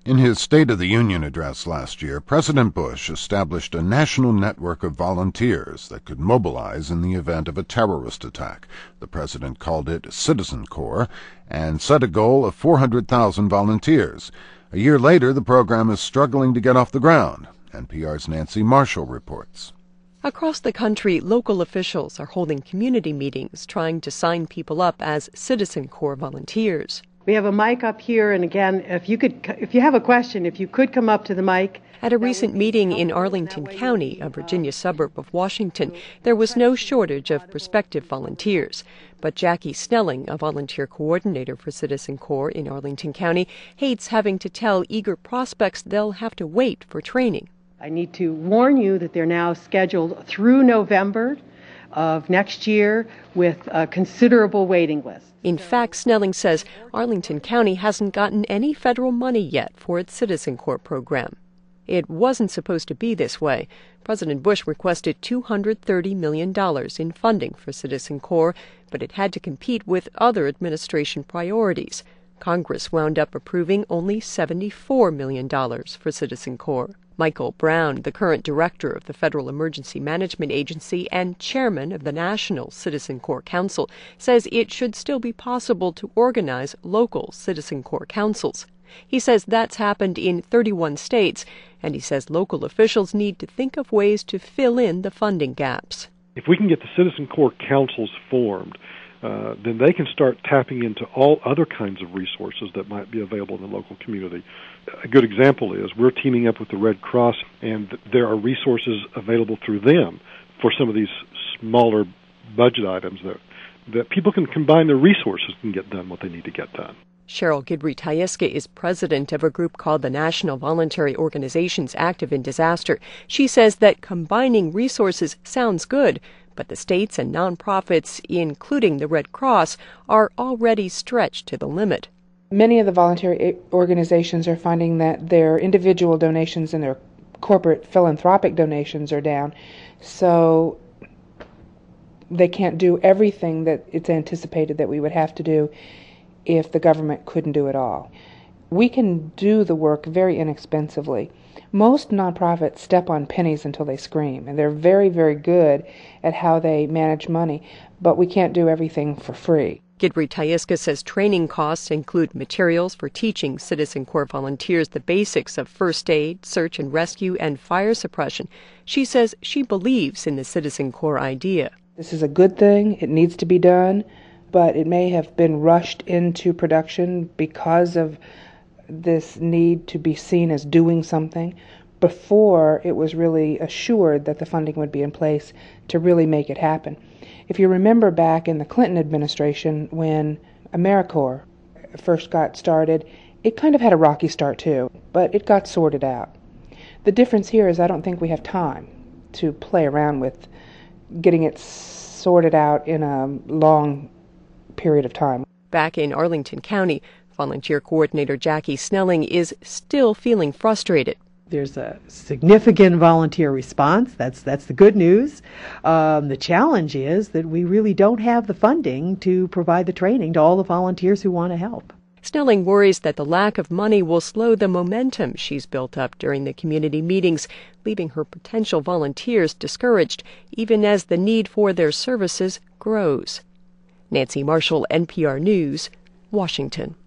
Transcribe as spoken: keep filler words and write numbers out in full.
In his State of the Union address last year, President Bush established a national network of volunteers that could mobilize in the event of a terrorist attack. The president called it Citizen Corps and set a goal of four hundred thousand volunteers. A year later, the program is struggling to get off the ground. N P R's Nancy Marshall reports. Across the country, local officials are holding community meetings trying to sign people up as Citizen Corps volunteers. We have a mic up here, and again, if you could, if you have a question, if you could come up to the mic. At a recent meeting in Arlington County, a Virginia suburb of Washington, there was no shortage of prospective volunteers. But Jackie Snelling, a volunteer coordinator for Citizen Corps in Arlington County, hates having to tell eager prospects they'll have to wait for training. I need to warn you that they're now scheduled through November of next year with a considerable waiting list. In fact, Snelling says Arlington County hasn't gotten any federal money yet for its Citizen Corps program. It wasn't supposed to be this way. President Bush requested two hundred thirty million dollars in funding for Citizen Corps, but it had to compete with other administration priorities. Congress wound up approving only seventy-four million dollars for Citizen Corps. Michael Brown, the current director of the Federal Emergency Management Agency and chairman of the National Citizen Corps Council, says it should still be possible to organize local Citizen Corps councils. He says that's happened in thirty-one states, and he says local officials need to think of ways to fill in the funding gaps. If we can get the Citizen Corps councils formed, Uh, then they can start tapping into all other kinds of resources that might be available in the local community. A good example is we're teaming up with the Red Cross, and there are resources available through them for some of these smaller budget items that, that people can combine their resources and get done what they need to get done. Cheryl Gidry-Tyeska is president of a group called the National Voluntary Organizations Active in Disaster. She says that combining resources sounds good, but the states and nonprofits, including the Red Cross, are already stretched to the limit. Many of the voluntary organizations are finding that their individual donations and their corporate philanthropic donations are down, so they can't do everything that it's anticipated that we would have to do if the government couldn't do it all. We can do the work very inexpensively. Most nonprofits step on pennies until they scream, and they're very, very good at how they manage money, but we can't do everything for free. Gidry-Tyeska says training costs include materials for teaching Citizen Corps volunteers the basics of first aid, search and rescue, and fire suppression. She says she believes in the Citizen Corps idea. This is a good thing. It needs to be done, but it may have been rushed into production because of this need to be seen as doing something before it was really assured that the funding would be in place to really make it happen. If you remember back in the Clinton administration when AmeriCorps first got started, it kind of had a rocky start too, but it got sorted out. The difference here is I don't think we have time to play around with getting it sorted out in a long period of time. Back in Arlington County, volunteer coordinator Jackie Snelling is still feeling frustrated. There's a significant volunteer response. That's that's the good news. Um, the challenge is that we really don't have the funding to provide the training to all the volunteers who want to help. Snelling worries that the lack of money will slow the momentum she's built up during the community meetings, leaving her potential volunteers discouraged, even as the need for their services grows. Nancy Marshall, N P R News, Washington.